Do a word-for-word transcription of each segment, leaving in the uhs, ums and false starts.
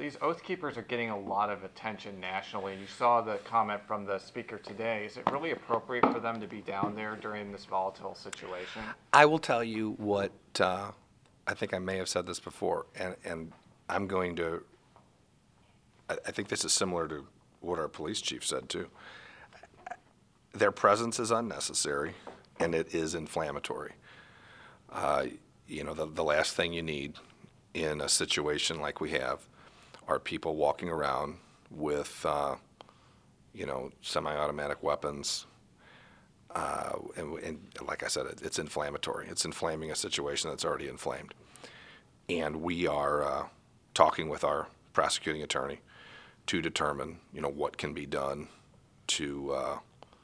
these Oath Keepers are getting a lot of attention nationally, and you saw the comment from the speaker today. Is it really appropriate for them to be down there during this volatile situation? I will tell you what, uh, I think I may have said this before, and, and I'm going to, I, I think this is similar to what our police chief said too. Their presence is unnecessary, and it is inflammatory. Uh, you know, the, the last thing you need in a situation like we have are people walking around with, uh, you know, semi-automatic weapons. Uh, and, and like I said, it, it's inflammatory. It's inflaming a situation that's already inflamed. And we are uh, talking with our prosecuting attorney to determine, you know, what can be done to uh,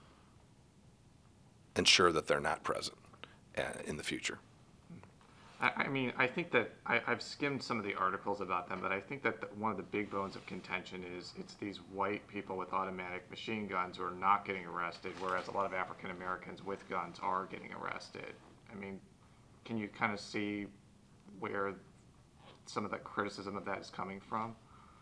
ensure that they're not present uh, in the future. I mean, I think that I, I've skimmed some of the articles about them, but I think that the, one of the big bones of contention is it's these white people with automatic machine guns who are not getting arrested, whereas a lot of African Americans with guns are getting arrested. I mean, can you kind of see where some of the criticism of that is coming from?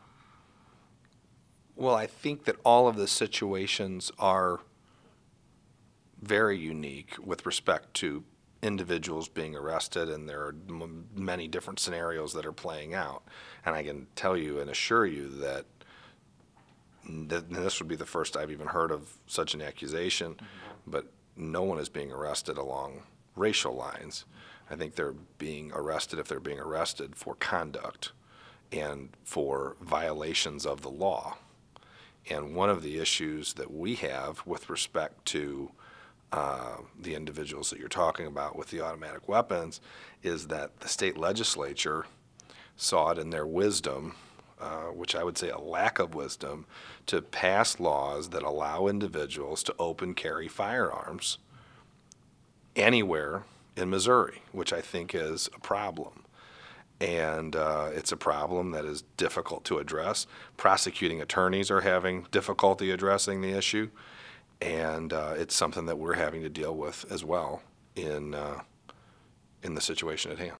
Well, I think that all of the situations are very unique with respect to individuals being arrested, and there are m- many different scenarios that are playing out. And I can tell you and assure you that th- this would be the first I've even heard of such an accusation, mm-hmm. but no one is being arrested along racial lines. I think they're being arrested, if they're being arrested, for conduct and for violations of the law. And one of the issues that we have with respect to Uh, the individuals that you're talking about with the automatic weapons is that the state legislature saw it in their wisdom, uh, which I would say a lack of wisdom, to pass laws that allow individuals to open carry firearms anywhere in Missouri, which I think is a problem. And uh, it's a problem that is difficult to address. Prosecuting attorneys are having difficulty addressing the issue. And uh, it's something that we're having to deal with as well in uh, in the situation at hand.